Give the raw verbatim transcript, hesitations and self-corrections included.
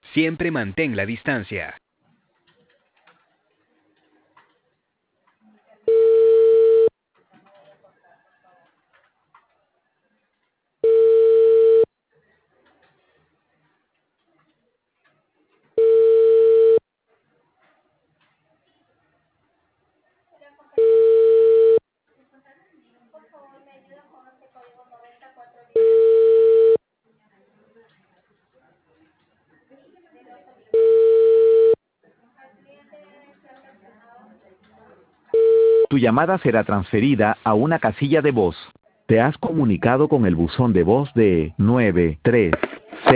Siempre mantén la distancia. Tu llamada será transferida a una casilla de voz. Te has comunicado con el buzón de voz de nueve tres.